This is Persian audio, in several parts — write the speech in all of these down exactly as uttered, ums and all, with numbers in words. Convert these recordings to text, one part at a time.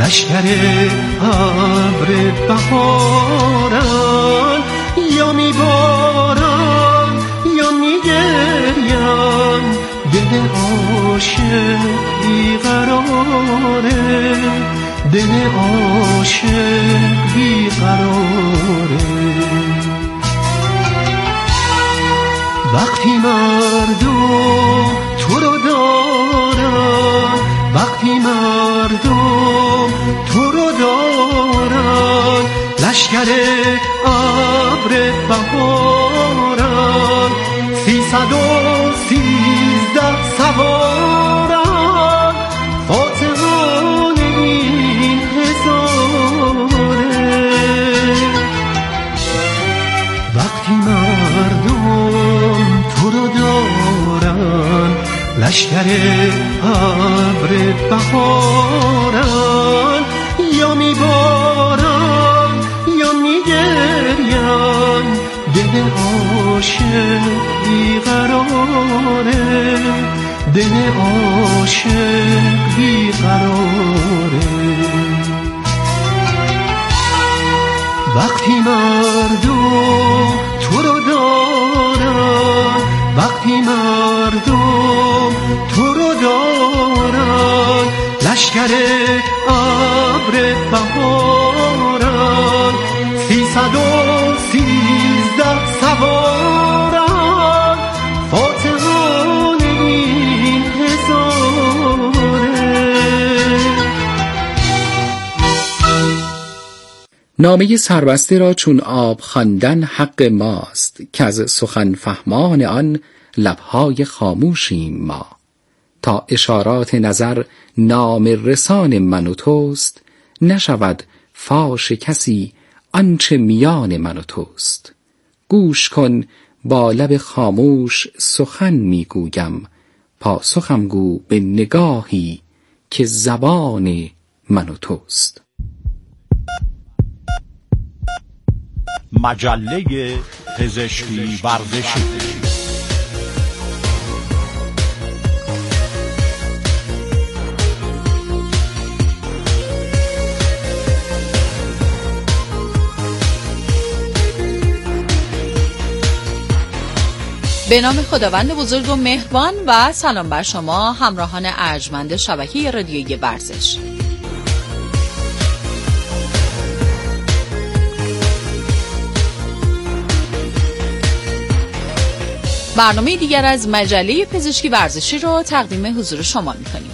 لشکر ابر بهارن، یا میبارن یا میگریم، دل عاشق بیقراره، دل عاشق بیقراره. وقتی مردم تو رو دارن، وقتی مردم تو رو دارن، لشکر ابر بهارن، سیصد و سیزده سوارن، فاتحان این هزاره. وقتی مردم تو رو دارن، لشکر ابر بهارن، یا میبارن یا میگریم، دل عاشق بیقراره، دل عاشق بیقراره. وقتی مردم تو رو دارن، وقتی مردم تو رو دارن، لشکر ابر بهارن، سیصد و سیزده سوارن، فاتحان این هزاره. نامه سربسته را چون آب خواندن حق ماست، که از سخن فهمان آن لبهای خاموشیم ما. تا اشارات نظر نام رسان من و توست، نشود فاش کسی آنچه میان من و توست. گوش کن با لب خاموش سخن میگویم، پاسخم گو به نگاهی که زبان من و توست. مجله پزشکی ورزشی. به نام خداوند بزرگ و مهربان و سلام بر شما همراهان ارجمند شبکه رادیویی ورزش. برنامه دیگر از مجله پزشکی ورزشی رو تقدیم حضور شما می‌کنیم.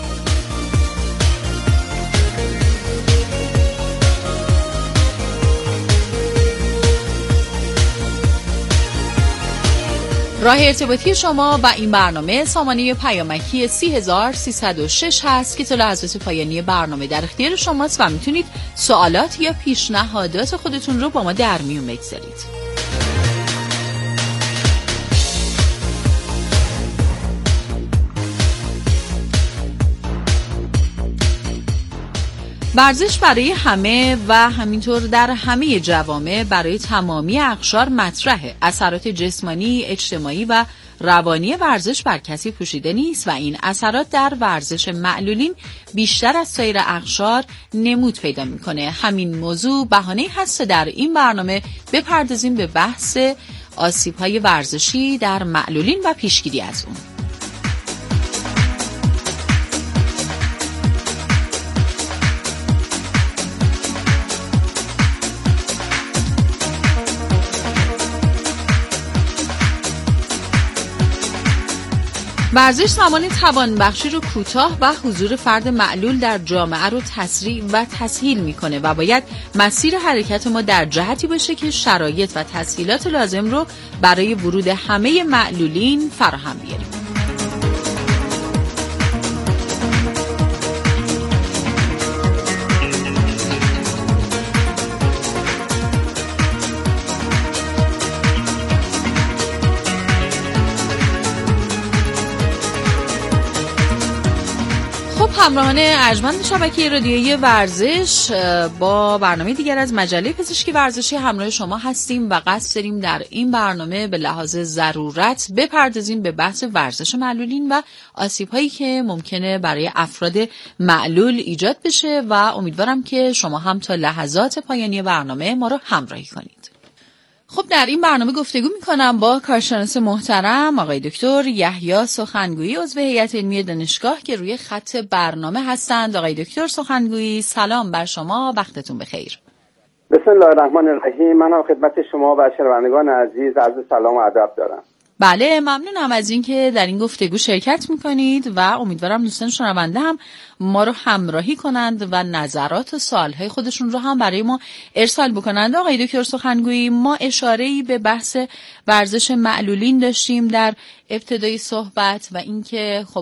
راه ارتباطی شما با این برنامه سامانه پیامکی سی هزار سیصد و شش هست که تا لحظات پایانی برنامه در اختیار شماست و میتونید سوالات یا پیشنهادات خودتون رو با ما در میون بگذارید. ورزش برای همه و همینطور در همه جوامع برای تمامی اقشار مطرحه. اثرات جسمانی، اجتماعی و روانی ورزش بر کسی پوشیده نیست و این اثرات در ورزش معلولین بیشتر از سایر اقشار نمود پیدا میکنه. همین موضوع بهانه هست در این برنامه بپردازیم به بحث آسیب‌های ورزشی در معلولین و پیشگیری از اون. ورزش زمان توانبخشی رو کوتاه و حضور فرد معلول در جامعه رو تسریع و تسهیل میکنه و باید مسیر حرکت ما در جهتی باشه که شرایط و تسهیلات لازم رو برای ورود همه معلولین فراهم بیاریم. همراهان ارجمند شبکه رادیویی ورزش، با برنامه دیگر از مجله پزشکی ورزشی همراه شما هستیم و قصد داریم در این برنامه به لحاظ ضرورت بپردازیم به بحث ورزش معلولین و آسیب‌هایی که ممکنه برای افراد معلول ایجاد بشه و امیدوارم که شما هم تا لحظات پایانی برنامه ما رو همراهی کنید. خب در این برنامه گفتگو میکنم با کارشناس محترم آقای دکتر یحیی سخنگویی عضو هیئت علمی دانشگاه که روی خط برنامه هستند. آقای دکتر سخنگویی سلام بر شما، وقتتون بخیر. بسم الله الرحمن الرحیم. من هم خدمت شما و شنوندگان عزیز عرض سلام و ادب دارم. بله ممنونم از اینکه در این گفتگو شرکت میکنید و امیدوارم دوستان شنونده هم ما رو همراهی کنند و نظرات و سوالهای خودشون رو هم برای ما ارسال بکنند. آقای دکتر سخنگویی، ما اشاره‌ای به بحث ورزش معلولین داشتیم در ابتدای صحبت و اینکه خب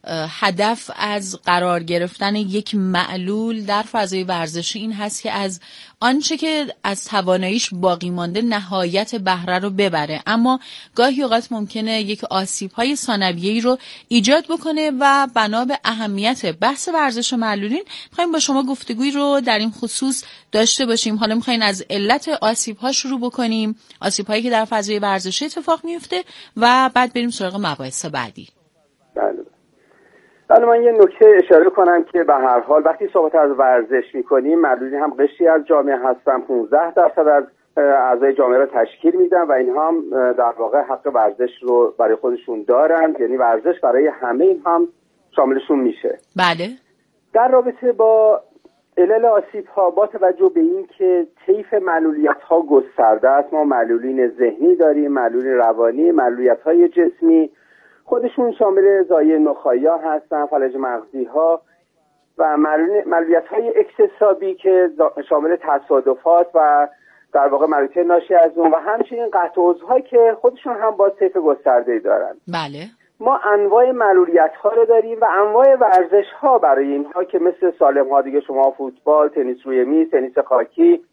هدف از قرار گرفتن یک معلول در فضای ورزشی این هست که از آنچه که از تواناییش باقی مانده نهایت بهره رو ببره، اما گاهی اوقات ممکنه یک آسیب‌های ثانویه‌ای رو ایجاد بکنه و بنا به اهمیت بحث ورزش معلولین می‌خوایم با شما گفتگویی رو در این خصوص داشته باشیم. حالا می‌خوایم از علت آسیب‌ها شروع بکنیم، آسیب‌هایی که در فضای ورزشی اتفاق میفته و بعد بریم سراغ مباحث بعدی. بله. حالا من یه نکته اشاره کنم که به هر حال وقتی صحبت از ورزش میکنیم، معلولین هم قشری از جامعه هستن، پانزده درصد از اعضای جامعه رو تشکیل میدن و اینها هم در واقع حق ورزش رو برای خودشون دارن، یعنی ورزش برای همه این هم شاملشون میشه. بله. در رابطه با علل آسیب ها با توجه به این که طیف معلولیت ها گسترده است، ما معلولین ذهنی داریم، معلولین روانی، معلولیت های جسمی، خودشون شامل زایه نخاعی ها هستن، فلج مغزی ها و معلولیت های اکتسابی که شامل تصادفات و در واقع معلولیت ناشی از اون و همچنین قطع عضوها که خودشون هم با طیف گسترده‌ای دارن. بله. ما انواع معلولیت ها رو داریم و انواع ورزش ها برای اینها که مثل سالم ها دیگه، شما فوتبال، تنیس روی میز، تنیس خاکی،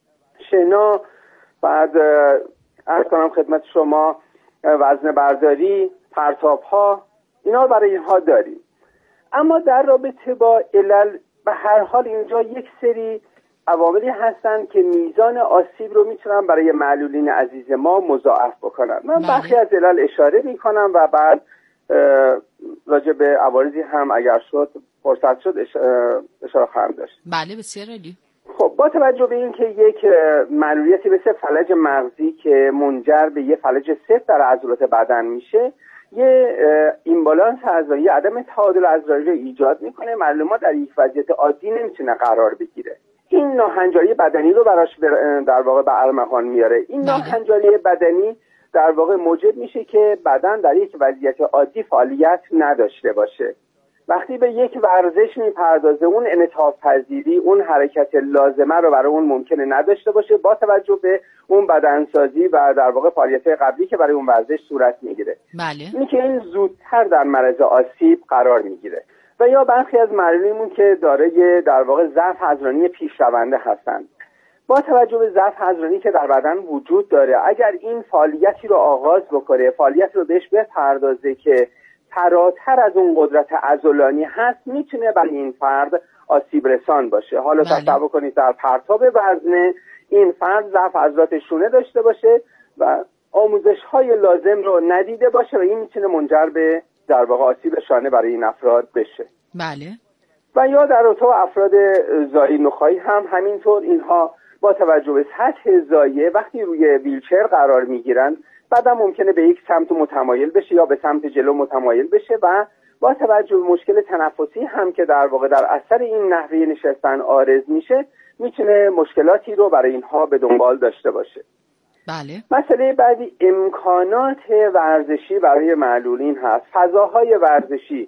شنا، بعد عرض کنم خدمت شما وزنه برداری، پرتاب ها، اینا برای اینها داریم. اما در رابطه با علل به هر حال اینجا یک سری عواملی هستن که میزان آسیب رو میتونن برای معلولین عزیز ما مضاعف بکنن. من برخی از علل اشاره میکنم و بعد راجع به عوارضی هم اگر شد فرصت شد اشاره خواهم داشت. بله بسیار عالی. خب با توجه به این که یک معلولیتی مثل فلج مغزی که منجر به یه فلج سفت در عضلات بدن میشه، یه ایمبالانس عضلانی، عدم تعادل عضلانی رو ایجاد میکنه، معلول ما در یک وضعیت عادی نمیتونه قرار بگیره. این ناهنجاری بدنی رو براش در واقع به ارمغان میاره. این ناهنجاری بدنی در واقع موجب میشه که بدن در یک وضعیت عادی فعالیت نداشته باشه. وقتی به یک ورزش میپردازه، اون انعطاف پذیری، اون حرکت لازمه رو برای اون ممکنه نداشته باشه با توجه به اون بدنسازی و در واقع فعالیت قبلی که برای اون ورزش صورت میگیره. بله. این که این زودتر در معرض آسیب قرار میگیره. و یا برخی از معلولینمون که دارای در واقع ضعف عضلانی پیشرونده هستند، با توجه به ضعف عضلانی که در بدن وجود داره، اگر این فعالیتی رو آغاز بکنه، فعالیتی رو بهش بپردازه که فراتر از اون قدرت عضلانی هست، میتونه برای این فرد آسیب رسان باشه. حالا تصور کنید در پرتاب وزنه این فرد ضعف عضلات شونه داشته باشه و آموزش های لازم رو ندیده باشه و این میتونه منجر به در واقع آسیب شانه برای این افراد بشه. بله. و یا در رابطه با افراد زایه نخاعی هم همینطور، اینها با توجه به سطح زایه وقتی روی ویلچر قرار میگیرن، بعدا ممکنه به یک سمت متمایل بشه یا به سمت جلو متمایل بشه و با توجه به مشکل تنفسی هم که در واقع در اثر این نحوه نشستن عارض میشه، میتونه مشکلاتی رو برای اینها به دنبال داشته باشه. بله. مسئله بعدی امکانات ورزشی برای معلولین هست. فضاهای ورزشی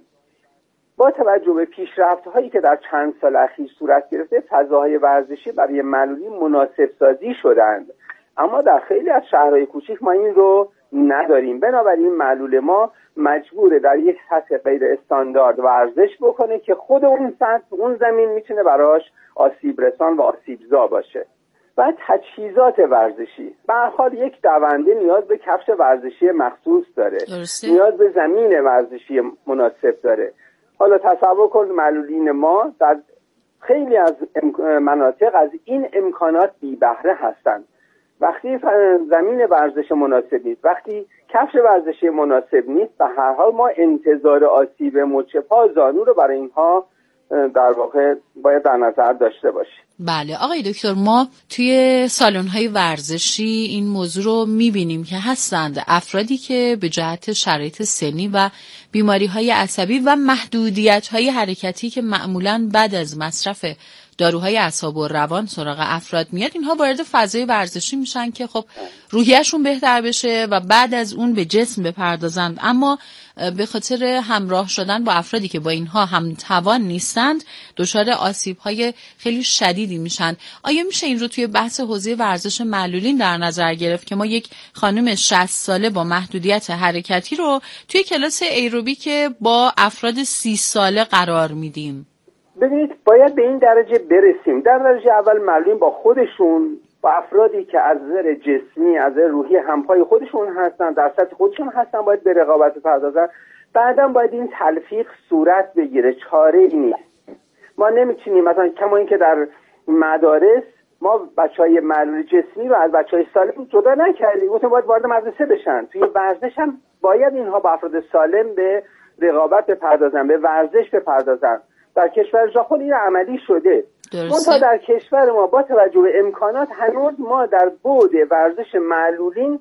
با توجه به پیشرفت‌هایی که در چند سال اخیر صورت گرفته، فضاهای ورزشی برای معلولین مناسب سازی شدند، اما در خیلی از شهرهای کوچیک ما این رو نداریم. بنابراین معلول ما مجبوره در یک سطح غیر استاندارد ورزش بکنه که خود اون سطح، اون زمین میتونه براش آسیب رسان و آسیبزا باشه. و تجهیزات ورزشی، به هر حال یک دونده نیاز به کفش ورزشی مخصوص داره، درسته. نیاز به زمین ورزشی مناسب داره. حالا تصور کن معلولین ما در خیلی از مناطق از این امکانات بی بهره هستند. وقتی زمین ورزش مناسب نیست، وقتی کفش ورزشی مناسب نیست، به هر حال ما انتظار آسیب مچ پا، زانو رو برای اینها در واقع باید در نظر داشته باشیم. بله آقای دکتر، ما توی سالن‌های ورزشی این موضوع رو می‌بینیم که هستند افرادی که به جهت شرایط سنی و بیماری‌های عصبی و محدودیت‌های حرکتی که معمولاً بعد از مصرف داروهای اعصاب و روان سراغ افراد میاد، اینها وارد فضای ورزشی میشن که خب روحیه‌شون بهتر بشه و بعد از اون به جسم بپردازند، اما به خاطر همراه شدن با افرادی که با اینها همتوان نیستند دچار آسیب‌های خیلی شدیدی میشن. آیا میشه این رو توی بحث حوزه ورزش معلولین در نظر گرفت که ما یک خانم شصت ساله با محدودیت حرکتی رو توی کلاس ایروبیک با افراد سی ساله قرار میدیم؟ ببینید باید به این درجه برسیم. در درجه اول معلولین با خودشون، با افرادی که از نظر جسمی از نظر روحی همپای خودشون هستن، در سطح خودشون هستن، باید به رقابت پردازن. بعداً باید این تلفیق صورت بگیره، چاره ای نیست. ما نمیتونیم مثلا کما اینکه در مدارس ما بچهای معلول جسمی رو از بچهای سالم جدا نکردیم، گفتیم باید وارد مدرسه بشن. توی ورزش هم باید اینها با افراد سالم به رقابت بپردازن، به ورزش بپردازن. در کشور ژاپن این عملی شده. منتها در کشور ما با توجه به امکانات هنوز ما در بعد ورزش معلولین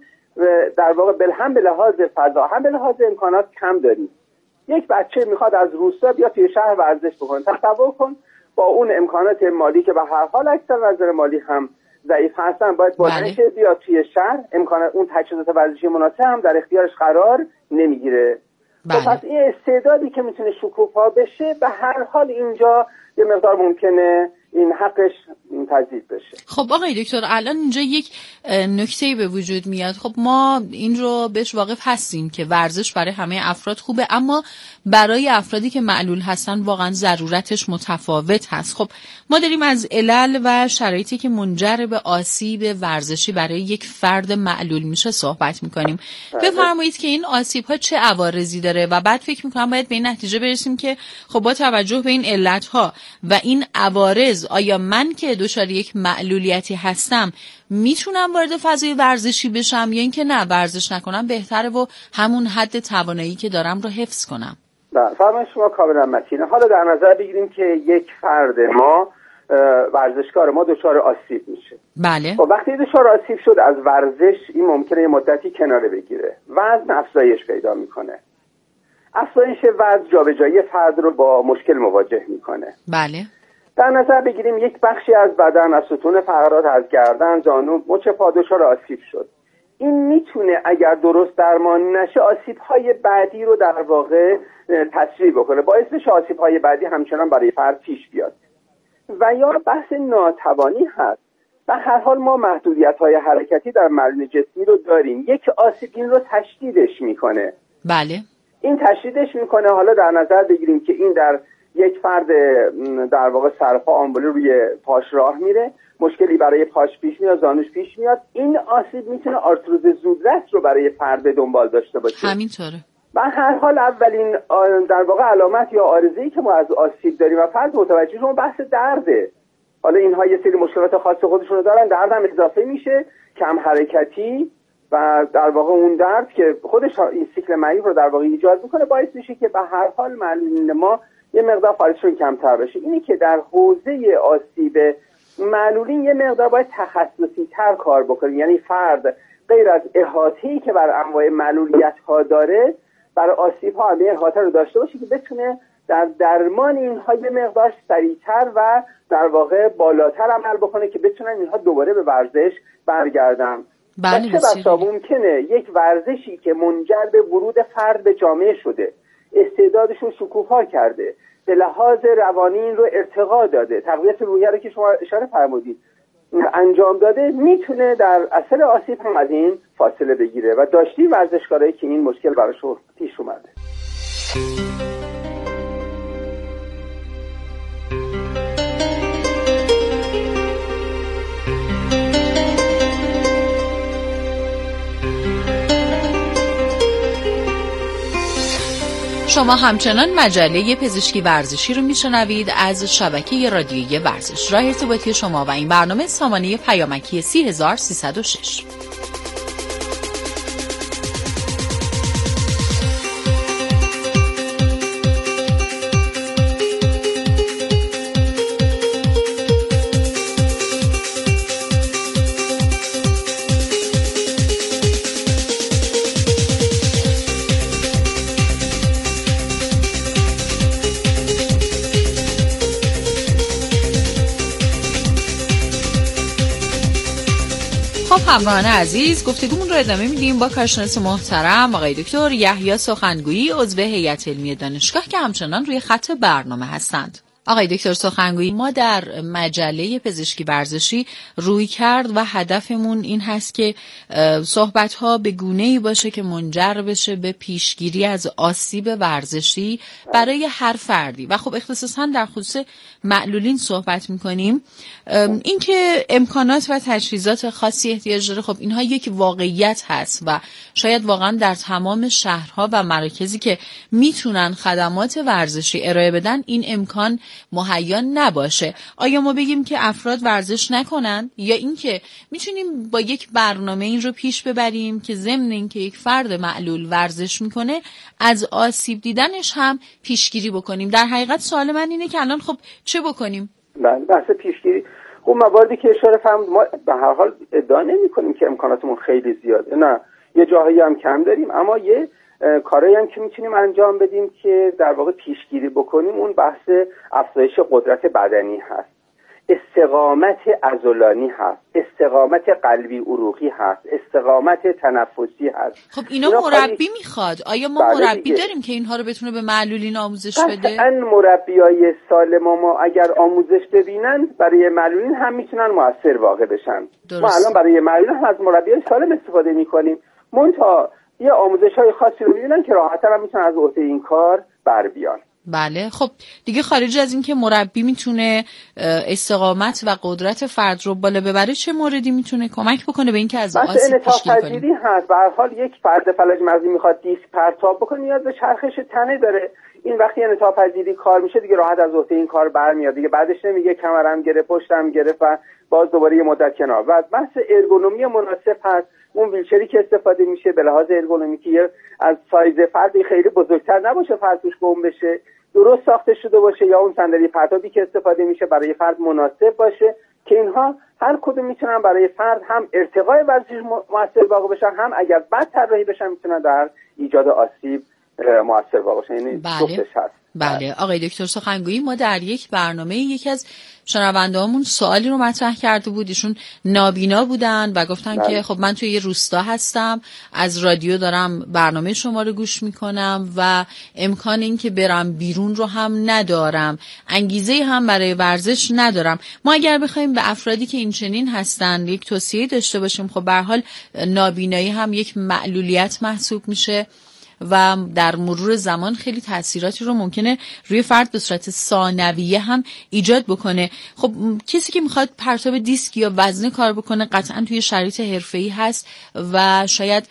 در واقع هم به لحاظ فضا هم به لحاظ امکانات کم داریم. یک بچه میخواد از روستا بیا توی شهر ورزش بکنه، تصور کن با اون امکانات مالی که به هر حال اکثر از نظر مالی هم ضعیف هستن، باید بلنشه بیا توی شهر، امکانات اون تجهیزات ورزشی مناسب هم در اختیارش قرار نمیگیره. بله. پس این استعدادی که میتونه شکوفا بشه به هر حال اینجا یه مقدار ممکنه این حقش تضییع بشه. خب آقای دکتر الان اینجا یک نکته‌ای به وجود میاد. خب ما این رو بهش واقف هستیم که ورزش برای همه افراد خوبه، اما برای افرادی که معلول هستن واقعا ضرورتش متفاوت هست. خب ما داریم از علل و شرایطی که منجر به آسیب ورزشی برای یک فرد معلول میشه صحبت میکنیم. بفرمایید که این آسیب‌ها چه عوارضی داره و بعد فکر میکنم باید به این نتیجه برسیم که خب با توجه به این علت‌ها و این عوارض آیا من که دچار یک معلولیتی هستم میتونم وارد فضای ورزشی بشم یا اینکه نه ورزش نکنم بهتره و همون حد توانایی که دارم رو حفظ کنم؟ بله فرمایش شما کاملا متینه. حالا در نظر بگیریم که یک فرد ما ورزشکار ما دچار آسیب میشه. بله. و وقتی دچار آسیب شد از ورزش این ممکنه یه مدتی کناره بگیره، وزن افزایش پیدا میکنه. افزایش وزن جابجایی فرد رو با مشکل مواجه میکنه. بله. در نظر بگیریم یک بخشی از بدن، از ستون فقرات، از گردن، زانو، مچ پا دچار آسیب شد. این میتونه اگر درست درمان نشه آسیب‌های بعدی رو در واقع تسریع بکنه، باعث بشه آسیب‌های بعدی همچنان برای فرد پیش بیاد. و یا بحث ناتوانی هست. به هر حال ما محدودیت‌های حرکتی در معلول جسمی رو داریم. یک آسیب این رو تشدیدش میکنه. بله. این تشدیدش میکنه. حالا در نظر بگیریم که این در یک فرد در واقع سرپا آمبوله روی پاش راه میره، مشکلی برای پاش پیش میاد، زانوش پیش میاد، این آسیب میتونه آرتروز زودرس رو برای فرد دنبال داشته باشه. همینطوره. به هر حال اولین در واقع علامت یا عارضه‌ای که ما از آسیب داریم و فرد متوجه شما بحث درده. حالا اینها یه سری مشکلات خاص خودشون رو دارن، درد هم اضافه میشه، کم حرکتی و در واقع اون درد که خودش این سیکل معیوب رو در واقع ایجاد میکنه باعث میشه که به هر حال معلولین ما یه مقدار فعالیتشون کمتر بشه. اینی که در حوزه آسیب معلولین یه مقدار باید تخصصی تر کار بکنیم، یعنی فرد غیر از احاطه‌ای که بر انواع معلولیت ها داره بر آسیب ها هم احاطه رو داشته باشه که بتونه در درمان اینها یه مقدار سریعتر و در واقع بالاتر عمل بکنه که بتونن اینها دوباره به ورزش برگردن. بله. چه بسا ممکنه یک ورزشی که منجر به ورود فرد به جامعه شده، استعدادش رو شکوفا کرده، به لحاظ روانی این رو ارتقا داده، تقویت روحیه رو که شما اشاره فرمودید انجام داده، میتونه در اثر آسیب هم از این فاصله بگیره و داشتی ورزشکارایی که این مشکل براشون پیش اومده. شما همچنان مجله پزشکی ورزشی رو میشنوید از شبکه رادیویی ورزش. راه ارتباطی شما و این برنامه سامانه پیامکی سی هزار سیصد و شش. همراهان عزیز، گفتگومون رو ادامه میدیم با کارشناس محترم آقای دکتر یحیی سخنگویی، عضو هیئت علمی دانشگاه که همچنان روی خط برنامه هستند. آقای دکتر سخنگویی، ما در مجله پزشکی ورزشی روی کرد و هدفمون این هست که صحبت‌ها به گونه‌ای باشه که منجر بشه به پیشگیری از آسیب ورزشی برای هر فردی و خب اختصاصاً در خصوص معلولین صحبت می‌کنیم. اینکه امکانات و تجهیزات خاصی احتیاج داره، خب اینها یک واقعیت هست و شاید واقعاً در تمام شهرها و مراکزی که میتونن خدمات ورزشی ارائه بدن این امکان مهیا نباشه. آیا ما بگیم که افراد ورزش نکنن یا اینکه میتونیم با یک برنامه این رو پیش ببریم که ضمن اینکه یک فرد معلول ورزش میکنه از آسیب دیدنش هم پیشگیری بکنیم؟ در حقیقت سوال من اینه که الان خب چه بکنیم؟ بله، بحث پیشگیری، خب مواردی که اشاره فرمودید ما به هر حال ادعا نمی‌کنیم که امکاناتمون خیلی زیاده، نه، یه جاهایی هم کم داریم، اما یه کارایی هم که میتونیم انجام بدیم که در واقع پیشگیری بکنیم اون بحث افزایش قدرت بدنی هست، استقامت عضلانی هست، استقامت قلبی عروقی هست، استقامت تنفسی هست. خب اینا, اینا مربی میخواد. آیا ما مربی دیگه داریم که اینها رو بتونه به معلولین آموزش بده؟ قطعاً مربیای سالم ما اگر آموزش ببینن برای معلولین هم میتونن مؤثر واقع بشن. درست. ما الان برای معلولین هم از مربیای سالم استفاده میکنیم، منتها یه آموزش‌های خاصی رو می‌بینن که راحت‌تر هم میتونن از عهده این کار بر بیان. بله، خب دیگه خارج از این که مربی میتونه استقامت و قدرت فرد رو بالا ببره، چه موردی میتونه کمک بکنه به اینکه از آسیب پیشگیری کنیم؟ پذیری هست. به هر حال یک فرد فلج مغزی میخواد دیسک پرتاب بکنه نیاز به چرخش تنه داره. این وقتی انعطاف پذیری کار میشه دیگه راحت از عهده این کار برمیاد دیگه. بعدش نمیگه کمرم گرفت، پشتم گرفت و باز دوباره یه مدت کنار. و بحث ارگونومی مناسب هست. اون ویلچری که استفاده میشه به لحاظ ارگونومیکی از سایز فردی خیلی بزرگتر نباشه، فرد توش گم بشه، درست ساخته شده باشه، یا اون صندلی پرتابی که استفاده میشه برای فرد مناسب باشه که اینها هر کدوم میتونن برای فرد هم ارتقای ورزشی موثر واقع بشن، هم اگر بد طراحی بشن میتونن در ایجاد آسیب موثر واقع بشن. یعنی بله. هست. بله آقای دکتر سخنگویی، ما در یک برنامه یکی از شنوندهامون سوالی رو مطرح کرده بود. ایشون نابینا بودن و گفتن بله. که خب من توی یه روستا هستم، از رادیو دارم برنامه شما رو گوش میکنم و امکان این که برم بیرون رو هم ندارم، انگیزه هم برای ورزش ندارم. ما اگر بخوایم به افرادی که این چنین هستن یک توصیه داشته باشیم، خب به هر حال نابینایی هم یک معلولیت محسوب میشه و در مرور زمان خیلی تأثیراتی رو ممکنه روی فرد به صورت ثانویه هم ایجاد بکنه. خب کسی که میخواد پرتاب دیسک یا وزنه کار بکنه قطعا توی شرایط حرفه‌ای هست و شاید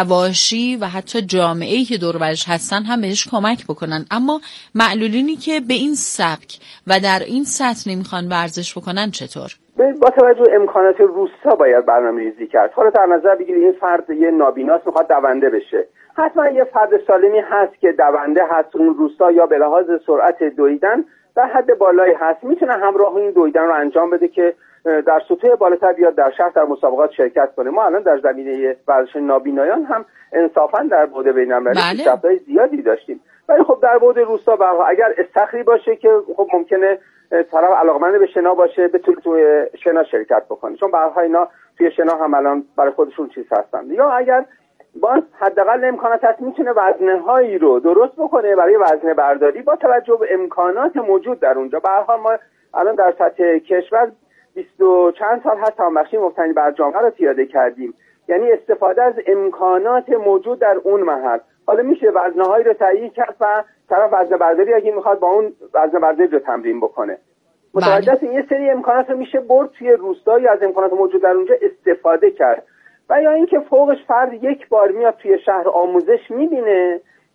حواشی و حتی جامعه‌ای که دور و برش هستن هم بهش کمک بکنن، اما معلولینی که به این سبک و در این سطح نمیخوان ورزش بکنن چطور؟ با توجه امکانات روستا باید برنامه‌ریزی کرد. حالا در نظر بگیرید این فرد یه نابیناست میخواد دونده بشه، حتما یه فرد سالمی هست که دونده هست اون روستا یا به لحاظ سرعت دویدن در حد بالایی هست، میتونه همراه این دویدن رو انجام بده که در سطوح بالاتر بیاد در شهر در مسابقات شرکت کنه. ما الان در زمینه ورزش نابینایان هم انصافا در بعد بین‌المللی پیشرفت‌های زیادی داشتیم، ولی خب در بعد روستا برها اگر استخری باشه که خب ممکنه طرف علاقمند به شنا باشه بتونه توی شنا شرکت بکنه، چون برها اینا توی شنا هم الان برای خودشون چیز هستن، یا اگر باز حداقل امکانات هست میتونه وزنه‌هایی رو درست بکنه برای وزنه برداری با توجه به امکانات موجود در اونجا. به هر حال ما الان در سطح کشور بیست و چند سال هست همبخشی مبتنی بر جامعه رو پیاده کردیم، یعنی استفاده از امکانات موجود در اون محل. حالا میشه وزنه‌هایی رو تعیین کرد و طرف وزنه برداری اگه میخواد با اون وزنه برداری رو تمرین بکنه. متوجه است یه سری امکانات رو میشه برد توی روستایی از امکانات موجود در اونجا استفاده کرد. و یا اینکه فوقش فرد یک بار میاد توی شهر آموزش میبینه،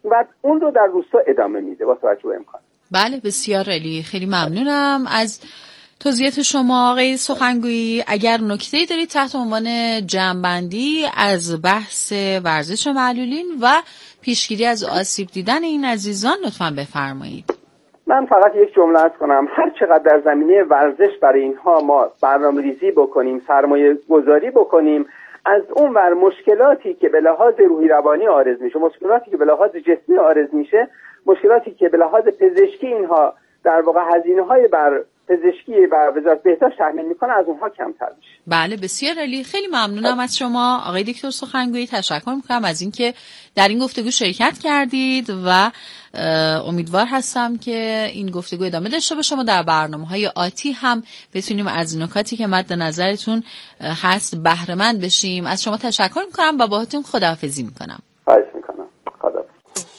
و اون رو در روستا ادامه میده با توجه به امکان. بله بسیار عالی، خیلی ممنونم از توضیحات شما آقای سخنگویی. اگر نکته‌ای دارید تحت عنوان جمع‌بندی از بحث ورزش معلولین و پیشگیری از آسیب دیدن این عزیزان لطفاً بفرمایید. من فقط یک جمله عرض کنم. هر چقدر در زمینه ورزش برای اینها ما برنامه‌ریزی بکنیم، سرمایه گذاری بکنیم، از اون ور مشکلاتی که به لحاظ روحی روانی عارض میشه، مشکلاتی که به لحاظ جسمی عارض میشه، مشکلاتی که به لحاظ پزشکی اینها در واقع هزینه‌های بر پزشکی و وزارت بهداشت تحمیل میکنه، از اونها کمتر میشه. بله بسیار عالی، خیلی ممنونم از شما آقای دکتر سخنگویی. تشکر میکنم از اینکه در این گفتگو شرکت کردید و امیدوار هستم که این گفتگو ادامه داشته باشه. ما در برنامه‌های آتی هم بتونیم از نکاتی که مد نظرتون هست بهره مند بشیم. از شما تشکر میکنم و باهاتون خداحافظی میکنم. خواهش میکنم. خداحافظ.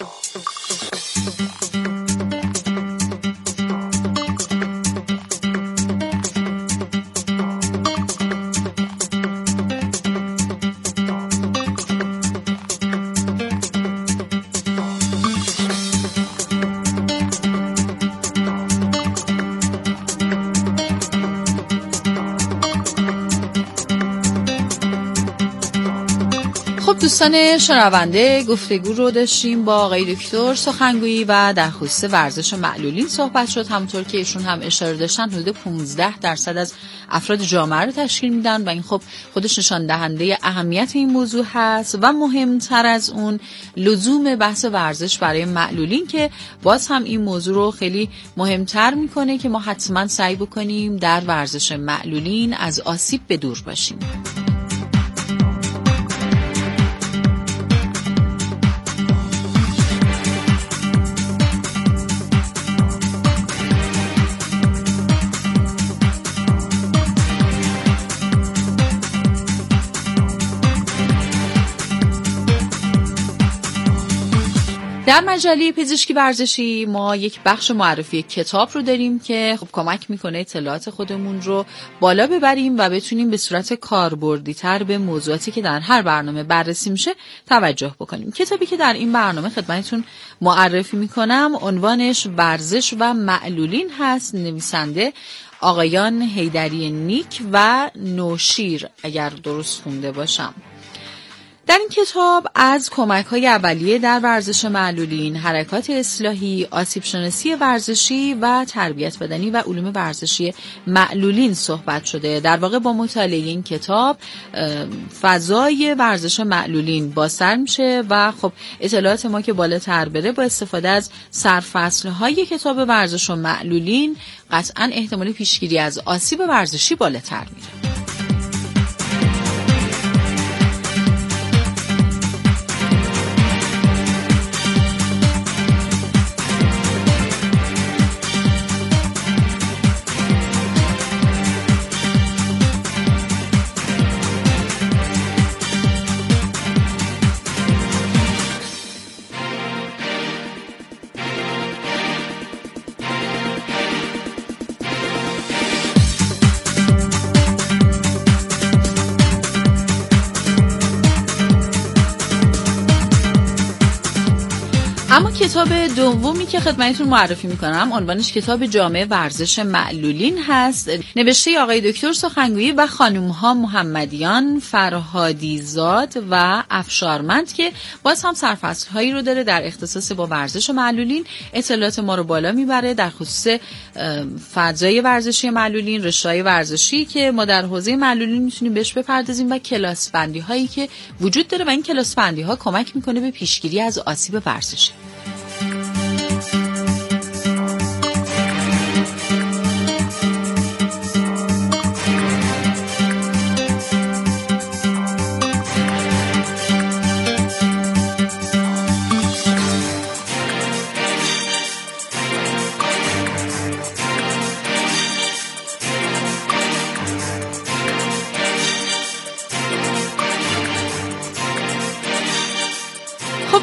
دوستان شنونده، گفتگو رو داشتیم با آقای دکتر سخنگویی و در خصوص ورزش معلولین صحبت شد. همونطور که ایشون هم اشاره داشتن حدود پانزده درصد از افراد جامعه رو تشکیل میدن و این خب خودش نشان دهنده اهمیت این موضوع هست و مهمتر از اون لزوم بحث ورزش برای معلولین که باز هم این موضوع رو خیلی مهمتر میکنه که ما حتما سعی بکنیم در ورزش معلولین از آسیب به دور باشیم. در مجله پزشکی ورزشی ما یک بخش معرفی کتاب رو داریم که خب کمک میکنه اطلاعات خودمون رو بالا ببریم و بتونیم به صورت کاربردی تر به موضوعاتی که در هر برنامه بررسی میشه توجه بکنیم. کتابی که در این برنامه خدمتتون معرفی میکنم عنوانش ورزش و معلولین هست. نویسنده آقایان حیدری نیک و نوشیر اگر درست خونده باشم. در این کتاب از کمک‌های اولیه در ورزش معلولین، حرکات اصلاحی، آسیب شناسی ورزشی و تربیت بدنی و علوم ورزشی معلولین صحبت شده. در واقع با مطالعه این کتاب فضای ورزش معلولین بازتر میشه و خب اطلاعات ما که بالاتر بره با استفاده از سرفصل‌های کتاب ورزش و معلولین قطعاً احتمال پیشگیری از آسیب ورزشی بالاتر میره. اما کتاب دومی که خدمتتون معرفی میکنم عنوانش کتاب جامع ورزش معلولین هست. نوشته آقای دکتر سخنگویی و خانم‌ها محمدیان، فرهادیزاد و افشارمند که باز هم سرفصل‌هایی رو داره در اختصاص با ورزش معلولین. اطلاعات ما رو بالا میبره در خصوص فضای ورزشی معلولین، رشته‌های ورزشی که ما در حوزه معلولین میتونیم بهش بپردازیم و کلاس بندی هایی که وجود داره و این کلاس بندی ها کمک میکنه به پیشگیری از آسیب ورزشی.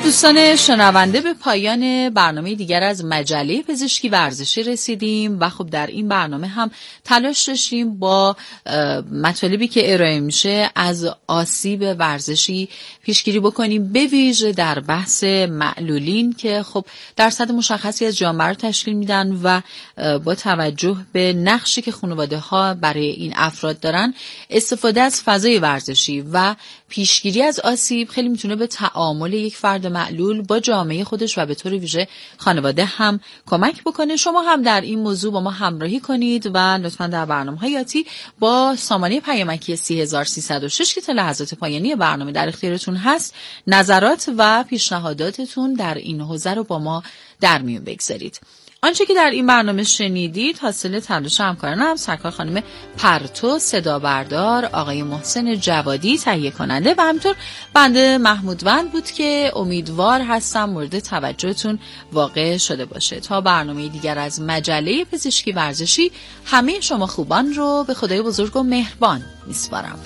دوستان شنونده، به پایان برنامه دیگر از مجله پزشکی ورزشی رسیدیم و خب در این برنامه هم تلاش داشتیم با مطالبی که ارائه میشه از آسیب ورزشی پیشگیری بکنیم، به ویژه در بحث معلولین که خب درصد مشخصی از جامعه رو تشکیل میدن و با توجه به نقشی که خانواده ها برای این افراد دارن، استفاده از فضای ورزشی و پیشگیری از آسیب خیلی میتونه به تعامل یک فرد معلول با جامعه خودش و به طور ویژه خانواده هم کمک بکنه. شما هم در این موضوع با ما همراهی کنید و لطفاً در برنامه‌های آتی با سامانه پیامکی سه هزار و سیصد و شش که تا لحظات پایانی برنامه در اختیارتون هست، نظرات و پیشنهاداتتون در این حوزه رو با ما در میون بگذارید. آنچه که در این برنامه شنیدید حاصل تلاش همکارانم، سرکار خانم پرتو صدا بردار، آقای محسن جوادی تهیه کننده و همینطور بنده محمودوند بود که امیدوار هستم مورد توجهتون واقع شده باشه. تا برنامه دیگر از مجله پزشکی ورزشی، همه شما خوبان رو به خدای بزرگ و مهربان میسپارم.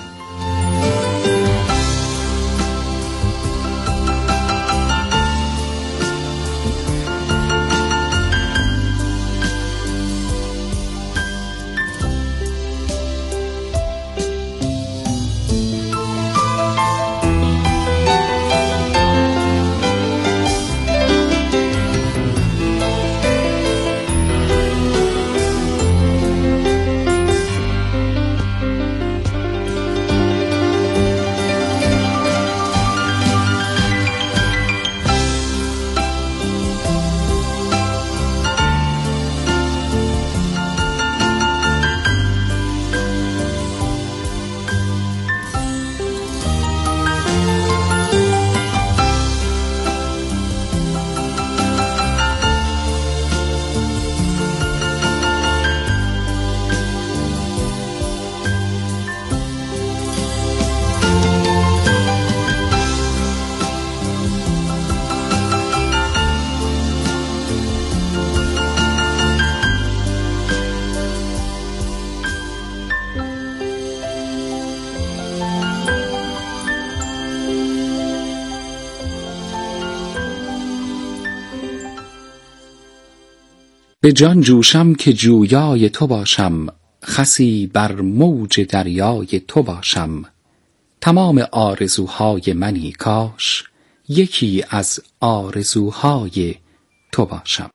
به جان جوشم که جویای تو باشم، خسی بر موج دریای تو باشم. تمام آرزوهای منی کاش، یکی از آرزوهای تو باشم.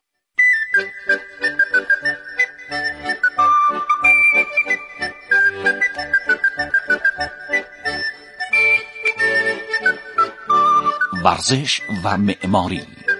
ورزش و معماری.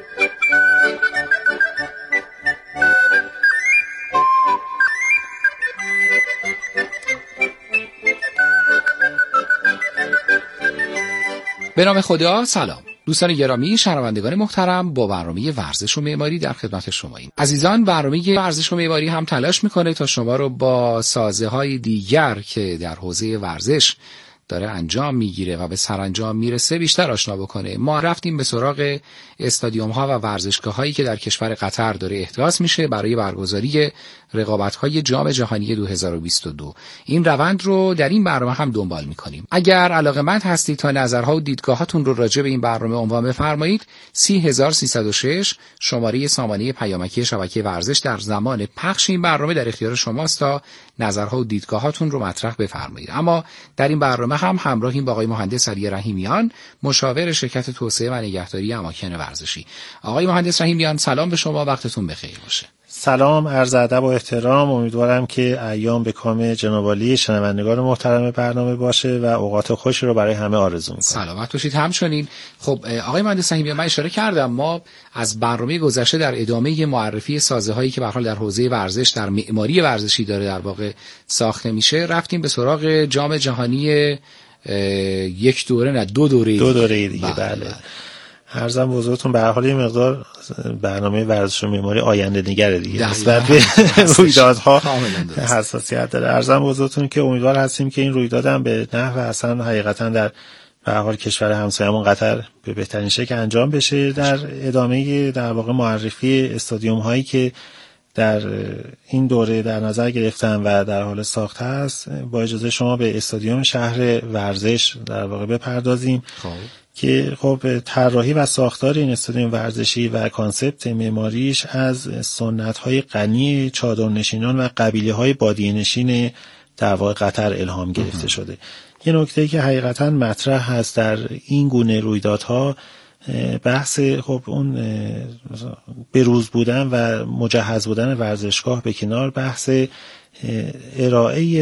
به نام خدا. سلام دوستان گرامی، شنوندگان محترم، با برنامه ورزش و معماری در خدمت شماییم. عزیزان، برنامه ورزش و معماری هم تلاش میکنه تا شما رو با سازه های دیگر که در حوزه ورزش داره انجام میگیره و به سرانجام میرسه بیشتر آشنا بکنه. ما رفتیم به سراغ استادیوم ها و ورزشگاه هایی که در کشور قطر داره احداث میشه برای برگزاری رقابت های جام جهانی دو هزار و بیست و دو. این روند رو در این برنامه هم دنبال میکنیم. اگر علاقه‌مند هستید تا نظرها و دیدگاهاتون رو راجع به این برنامه عنوان بفرمایید، سه هزار و سیصد و شش شماره سامانه پیامکی شبکه ورزش در زمان پخش این برنامه در اختیار شماست تا نظرها و دیدگاهاتون رو مطرح بفرمایید. اما در این برنامه هم همراهیم با آقای مهندس علی رحیمیان، مشاور شرکت توسعه و نگهداری اماکن ورزشی. آقای مهندس رحیمیان، سلام به شما، وقتتون بخیر باشه. سلام، عرض ادب و احترام. امیدوارم که ایام به کام جناب عالی شنوندگان محترم برنامه باشه و اوقات خوشی رو برای همه آرزو می‌کنم. سلامت باشید. همچنین. خب آقای مهندس رحیمیان، من اشاره کردم ما از برنامه گذشته در ادامه معرفی سازه‌هایی که به هر حال در حوزه ورزش در معماری ورزشی داره در واقع ساخته میشه، رفتیم به سراغ جام جهانی یک دوره نه دو دوره دو دوره دیگه. بله, بله. عرضم بزرگتون به هر حال یه مقدار برنامه ورزش و معماری آینده نگره دیگه، نسبت به رویدادها حساسیت داره. عرضم بزرگتون که امیدوار هستیم که این رویداد هم به نحو اصلا حقیقتا در به هر حال کشور همسایه‌مون قطر به بهترین شکل انجام بشه. در ادامه در واقع معرفی استادیوم هایی که در این دوره در نظر گرفتن و در حال ساخت هست، با اجازه شما به استادیوم شهر ورزش در واقع بپردازیم. خب که خب طراحی و ساختار این استادیوم ورزشی و کانسپت معماریش از سنت‌های غنی چادرنشینان و قبیله‌های بادیه‌نشین در واقع قطر الهام گرفته شده. یه نکته‌ای که حقیقتاً مطرح هست در این گونه رویدادها، بحث خب اون بروز بودن و مجهز بودن ورزشگاه به کنار، بحث ارائه